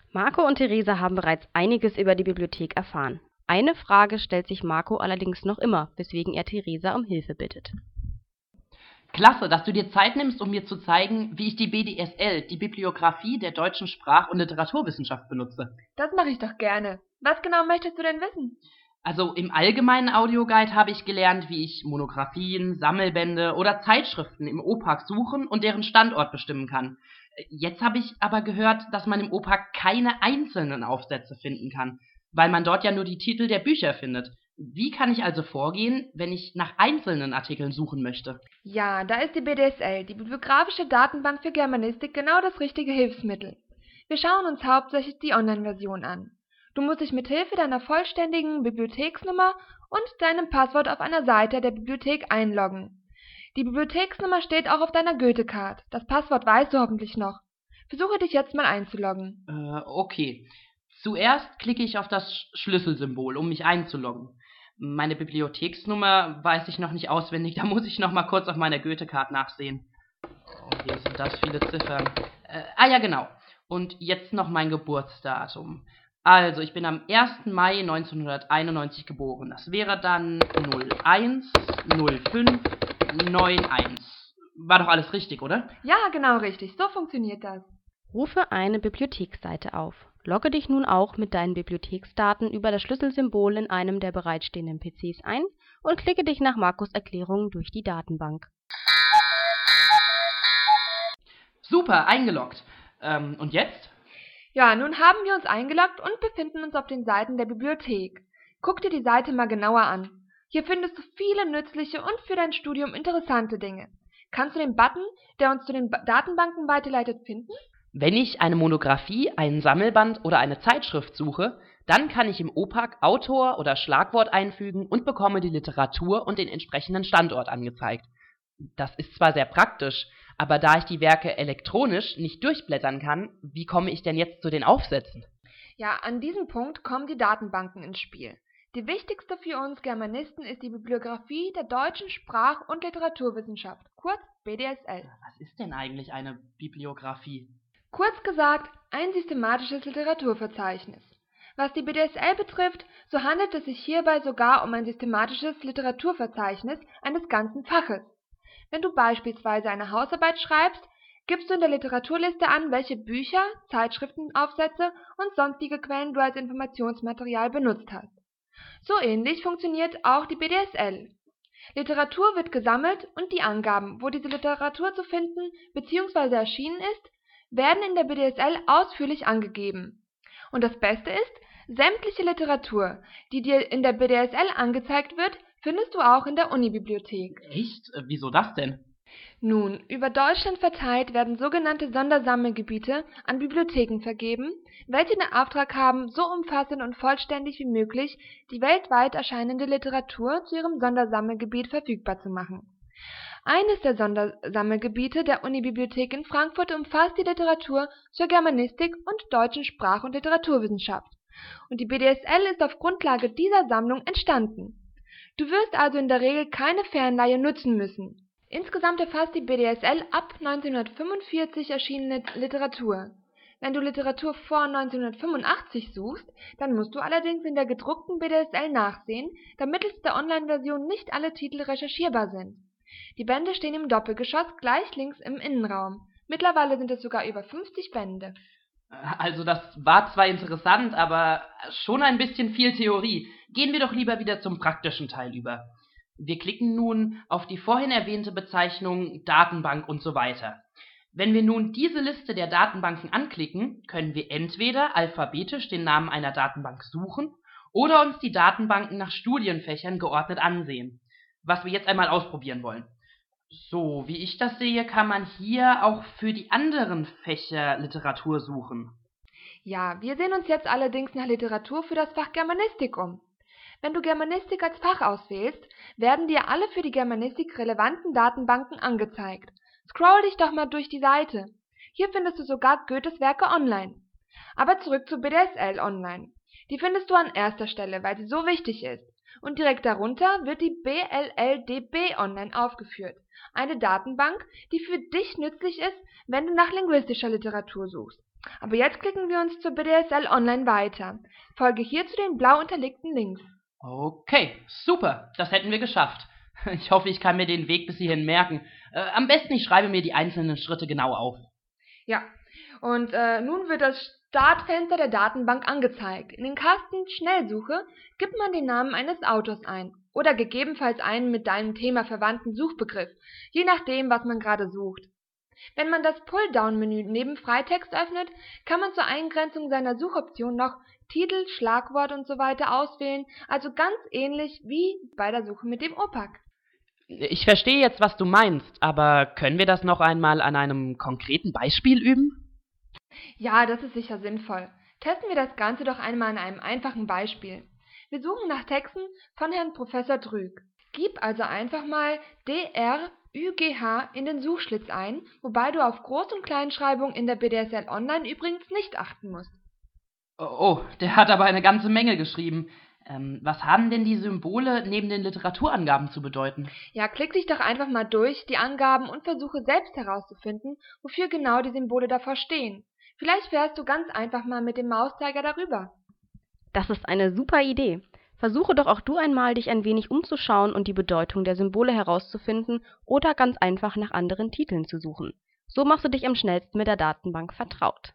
Marco und Theresa haben bereits einiges über die Bibliothek erfahren. Eine Frage stellt sich Marco allerdings noch immer, weswegen er Theresa um Hilfe bittet. Klasse, dass du dir Zeit nimmst, um mir zu zeigen, wie ich die BDSL, die Bibliographie der deutschen Sprach- und Literaturwissenschaft, benutze. Das mache ich doch gerne. Was genau möchtest du denn wissen? Also im allgemeinen Audioguide habe ich gelernt, wie ich Monographien, Sammelbände oder Zeitschriften im OPAC suchen und deren Standort bestimmen kann. Jetzt habe ich aber gehört, dass man im OPAC keine einzelnen Aufsätze finden kann, weil man dort ja nur die Titel der Bücher findet. Wie kann ich also vorgehen, wenn ich nach einzelnen Artikeln suchen möchte? Ja, da ist die BDSL, die Bibliografische Datenbank für Germanistik, genau das richtige Hilfsmittel. Wir schauen uns hauptsächlich die Online-Version an. Du musst dich mit Hilfe deiner vollständigen Bibliotheksnummer und deinem Passwort auf einer Seite der Bibliothek einloggen. Die Bibliotheksnummer steht auch auf deiner Goethe-Card. Das Passwort weißt du hoffentlich noch. Versuche dich jetzt mal einzuloggen. Okay. Zuerst klicke ich auf das Schlüsselsymbol, um mich einzuloggen. Meine Bibliotheksnummer weiß ich noch nicht auswendig, da muss ich noch mal kurz auf meiner Goethe-Card nachsehen. Oh, hier sind das viele Ziffern. Ja, genau. Und jetzt noch mein Geburtsdatum. Also, ich bin am 1. Mai 1991 geboren. Das wäre dann 01/05/91. War doch alles richtig, oder? Ja, genau richtig. So funktioniert das. Rufe eine Bibliotheksseite auf. Logge dich nun auch mit deinen Bibliotheksdaten über das Schlüsselsymbol in einem der bereitstehenden PCs ein und klicke dich nach Marcos Erklärung durch die Datenbank. Super, eingeloggt. Und jetzt? Ja, nun haben wir uns eingeloggt und befinden uns auf den Seiten der Bibliothek. Guck dir die Seite mal genauer an. Hier findest du viele nützliche und für dein Studium interessante Dinge. Kannst du den Button, der uns zu den Datenbanken weiterleitet, finden? Wenn ich eine Monographie, einen Sammelband oder eine Zeitschrift suche, dann kann ich im OPAC Autor oder Schlagwort einfügen und bekomme die Literatur und den entsprechenden Standort angezeigt. Das ist zwar sehr praktisch, aber da ich die Werke elektronisch nicht durchblättern kann, wie komme ich denn jetzt zu den Aufsätzen? Ja, an diesem Punkt kommen die Datenbanken ins Spiel. Die wichtigste für uns Germanisten ist die Bibliographie der deutschen Sprach- und Literaturwissenschaft, kurz BDSL. Was ist denn eigentlich eine Bibliographie? Kurz gesagt, ein systematisches Literaturverzeichnis. Was die BDSL betrifft, so handelt es sich hierbei sogar um ein systematisches Literaturverzeichnis eines ganzen Faches. Wenn du beispielsweise eine Hausarbeit schreibst, gibst du in der Literaturliste an, welche Bücher, Zeitschriftenaufsätze und sonstige Quellen du als Informationsmaterial benutzt hast. So ähnlich funktioniert auch die BDSL. Literatur wird gesammelt und die Angaben, wo diese Literatur zu finden bzw. erschienen ist, werden in der BDSL ausführlich angegeben. Und das Beste ist, sämtliche Literatur, die dir in der BDSL angezeigt wird, findest du auch in der Unibibliothek. Echt? Wieso das denn? Nun, über Deutschland verteilt werden sogenannte Sondersammelgebiete an Bibliotheken vergeben, welche den Auftrag haben, so umfassend und vollständig wie möglich die weltweit erscheinende Literatur zu ihrem Sondersammelgebiet verfügbar zu machen. Eines der Sondersammelgebiete der Unibibliothek in Frankfurt umfasst die Literatur zur Germanistik und deutschen Sprach- und Literaturwissenschaft, und die BDSL ist auf Grundlage dieser Sammlung entstanden. Du wirst also in der Regel keine Fernleihe nutzen müssen. Insgesamt erfasst die BDSL ab 1945 erschienene Literatur. Wenn du Literatur vor 1985 suchst, dann musst du allerdings in der gedruckten BDSL nachsehen, da mittels der Online-Version nicht alle Titel recherchierbar sind. Die Bände stehen im Doppelgeschoss gleich links im Innenraum. Mittlerweile sind es sogar über 50 Bände. Also das war zwar interessant, aber schon ein bisschen viel Theorie. Gehen wir doch lieber wieder zum praktischen Teil über. Wir klicken nun auf die vorhin erwähnte Bezeichnung Datenbank und so weiter. Wenn wir nun diese Liste der Datenbanken anklicken, können wir entweder alphabetisch den Namen einer Datenbank suchen oder uns die Datenbanken nach Studienfächern geordnet ansehen, was wir jetzt einmal ausprobieren wollen. So, wie ich das sehe, kann man hier auch für die anderen Fächer Literatur suchen. Ja, wir sehen uns jetzt allerdings nach Literatur für das Fach Germanistik um. Wenn du Germanistik als Fach auswählst, werden dir alle für die Germanistik relevanten Datenbanken angezeigt. Scroll dich doch mal durch die Seite. Hier findest du sogar Goethes Werke online. Aber zurück zu BDSL online. Die findest du an erster Stelle, weil sie so wichtig ist. Und direkt darunter wird die BLLDB online aufgeführt. Eine Datenbank, die für dich nützlich ist, wenn du nach linguistischer Literatur suchst. Aber jetzt klicken wir uns zur BDSL Online weiter. Folge hier zu den blau unterlegten Links. Okay, super, das hätten wir geschafft. Ich hoffe, ich kann mir den Weg bis hierhin merken. Am besten, ich schreibe mir die einzelnen Schritte genau auf. Ja, und nun wird das Startfenster der Datenbank angezeigt. In den Kasten Schnellsuche gibt man den Namen eines Autors ein oder gegebenenfalls einen mit deinem Thema verwandten Suchbegriff, je nachdem, was man gerade sucht. Wenn man das Pulldown-Menü neben Freitext öffnet, kann man zur Eingrenzung seiner Suchoption noch Titel, Schlagwort usw. auswählen, also ganz ähnlich wie bei der Suche mit dem OPAC. Ich verstehe jetzt, was du meinst, aber können wir das noch einmal an einem konkreten Beispiel üben? Ja, das ist sicher sinnvoll. Testen wir das Ganze doch einmal an einem einfachen Beispiel. Wir suchen nach Texten von Herrn Professor Drüg. Gib also einfach mal DRÜGH in den Suchschlitz ein, wobei du auf Groß- und Kleinschreibung in der BDSL Online übrigens nicht achten musst. Oh, der hat aber eine ganze Menge geschrieben. Was haben denn die Symbole neben den Literaturangaben zu bedeuten? Ja, klick dich doch einfach mal durch die Angaben und versuche selbst herauszufinden, wofür genau die Symbole davor stehen. Vielleicht fährst du ganz einfach mal mit dem Mauszeiger darüber. Das ist eine super Idee. Versuche doch auch du einmal, dich ein wenig umzuschauen und die Bedeutung der Symbole herauszufinden oder ganz einfach nach anderen Titeln zu suchen. So machst du dich am schnellsten mit der Datenbank vertraut.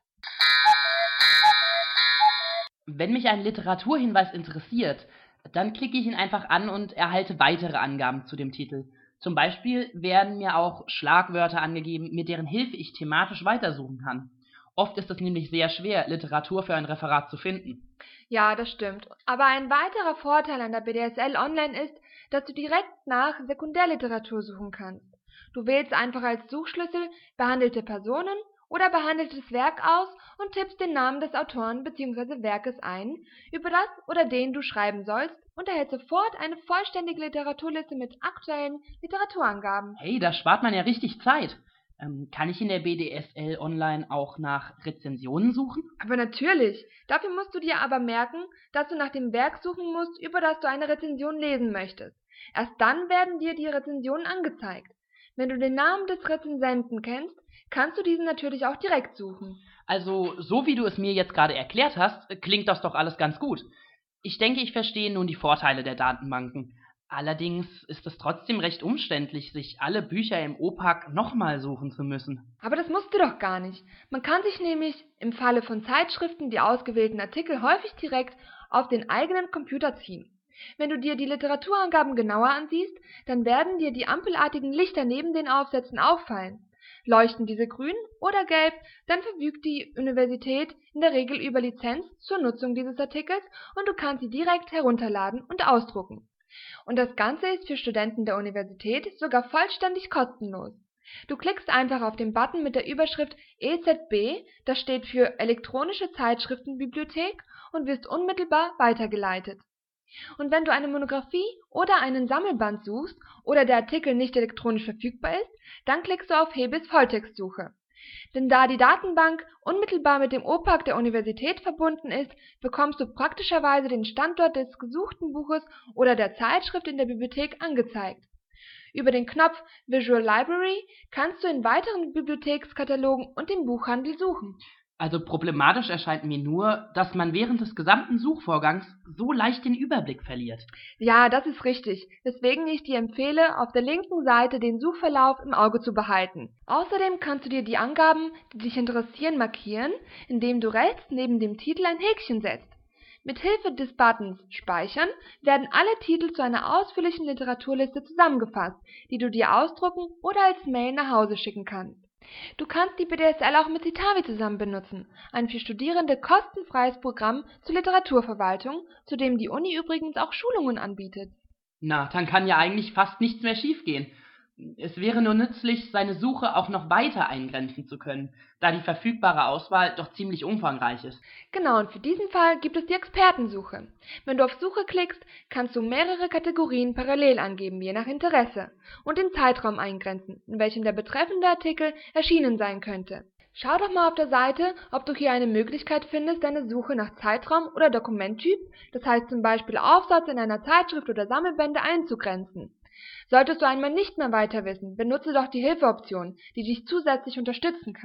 Wenn mich ein Literaturhinweis interessiert, dann klicke ich ihn einfach an und erhalte weitere Angaben zu dem Titel. Zum Beispiel werden mir auch Schlagwörter angegeben, mit deren Hilfe ich thematisch weitersuchen kann. Oft ist es nämlich sehr schwer, Literatur für ein Referat zu finden. Ja, das stimmt. Aber ein weiterer Vorteil an der BDSL Online ist, dass du direkt nach Sekundärliteratur suchen kannst. Du wählst einfach als Suchschlüssel behandelte Personen oder behandeltes Werk aus und tippst den Namen des Autoren bzw. Werkes ein, über das oder den du schreiben sollst, und erhältst sofort eine vollständige Literaturliste mit aktuellen Literaturangaben. Hey, da spart man ja richtig Zeit. Kann ich in der BDSL Online auch nach Rezensionen suchen? Aber natürlich. Dafür musst du dir aber merken, dass du nach dem Werk suchen musst, über das du eine Rezension lesen möchtest. Erst dann werden dir die Rezensionen angezeigt. Wenn du den Namen des Rezensenten kennst, kannst du diesen natürlich auch direkt suchen. Also, so wie du es mir jetzt gerade erklärt hast, klingt das doch alles ganz gut. Ich denke, ich verstehe nun die Vorteile der Datenbanken. Allerdings ist es trotzdem recht umständlich, sich alle Bücher im OPAC nochmal suchen zu müssen. Aber das musst du doch gar nicht. Man kann sich nämlich im Falle von Zeitschriften die ausgewählten Artikel häufig direkt auf den eigenen Computer ziehen. Wenn du dir die Literaturangaben genauer ansiehst, dann werden dir die ampelartigen Lichter neben den Aufsätzen auffallen. Leuchten diese grün oder gelb, dann verfügt die Universität in der Regel über Lizenz zur Nutzung dieses Artikels und du kannst sie direkt herunterladen und ausdrucken. Und das Ganze ist für Studenten der Universität sogar vollständig kostenlos. Du klickst einfach auf den Button mit der Überschrift EZB, das steht für Elektronische Zeitschriftenbibliothek, und wirst unmittelbar weitergeleitet. Und wenn du eine Monographie oder einen Sammelband suchst oder der Artikel nicht elektronisch verfügbar ist, dann klickst du auf Hebes Volltextsuche. Denn da die Datenbank unmittelbar mit dem OPAC der Universität verbunden ist, bekommst du praktischerweise den Standort des gesuchten Buches oder der Zeitschrift in der Bibliothek angezeigt. Über den Knopf Visual Library kannst du in weiteren Bibliothekskatalogen und im Buchhandel suchen. Also problematisch erscheint mir nur, dass man während des gesamten Suchvorgangs so leicht den Überblick verliert. Ja, das ist richtig, weswegen ich dir empfehle, auf der linken Seite den Suchverlauf im Auge zu behalten. Außerdem kannst du dir die Angaben, die dich interessieren, markieren, indem du rechts neben dem Titel ein Häkchen setzt. Mit Hilfe des Buttons Speichern werden alle Titel zu einer ausführlichen Literaturliste zusammengefasst, die du dir ausdrucken oder als Mail nach Hause schicken kannst. Du kannst die BDSL auch mit Citavi zusammen benutzen, ein für Studierende kostenfreies Programm zur Literaturverwaltung, zu dem die Uni übrigens auch Schulungen anbietet. Na, dann kann ja eigentlich fast nichts mehr schiefgehen. Es wäre nur nützlich, seine Suche auch noch weiter eingrenzen zu können, da die verfügbare Auswahl doch ziemlich umfangreich ist. Genau, und für diesen Fall gibt es die Expertensuche. Wenn du auf Suche klickst, kannst du mehrere Kategorien parallel angeben, je nach Interesse, und den Zeitraum eingrenzen, in welchem der betreffende Artikel erschienen sein könnte. Schau doch mal auf der Seite, ob du hier eine Möglichkeit findest, deine Suche nach Zeitraum oder Dokumenttyp, das heißt zum Beispiel Aufsatz in einer Zeitschrift oder Sammelbände, einzugrenzen. Solltest du einmal nicht mehr weiter wissen, benutze doch die Hilfeoption, die dich zusätzlich unterstützen kann.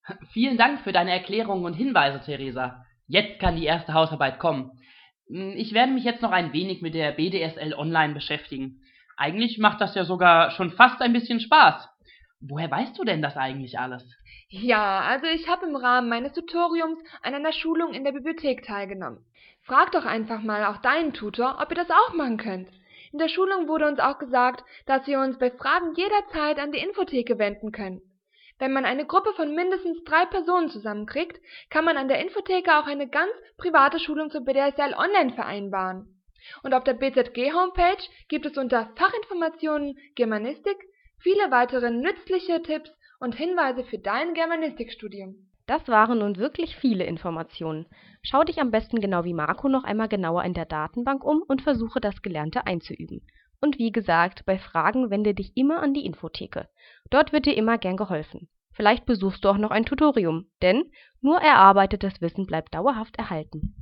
Vielen Dank für deine Erklärungen und Hinweise, Theresa. Jetzt kann die erste Hausarbeit kommen. Ich werde mich jetzt noch ein wenig mit der BDSL Online beschäftigen. Eigentlich macht das ja sogar schon fast ein bisschen Spaß. Woher weißt du denn das eigentlich alles? Ja, also ich habe im Rahmen meines Tutoriums an einer Schulung in der Bibliothek teilgenommen. Frag doch einfach mal auch deinen Tutor, ob ihr das auch machen könnt. In der Schulung wurde uns auch gesagt, dass wir uns bei Fragen jederzeit an die Infotheke wenden können. Wenn man eine Gruppe von mindestens 3 Personen zusammenkriegt, kann man an der Infotheke auch eine ganz private Schulung zur BDSL online vereinbaren. Und auf der BZG-Homepage gibt es unter Fachinformationen Germanistik viele weitere nützliche Tipps und Hinweise für dein Germanistikstudium. Das waren nun wirklich viele Informationen. Schau dich am besten genau wie Marco noch einmal genauer in der Datenbank um und versuche das Gelernte einzuüben. Und wie gesagt, bei Fragen wende dich immer an die Infotheke. Dort wird dir immer gern geholfen. Vielleicht besuchst du auch noch ein Tutorium, denn nur erarbeitetes Wissen bleibt dauerhaft erhalten.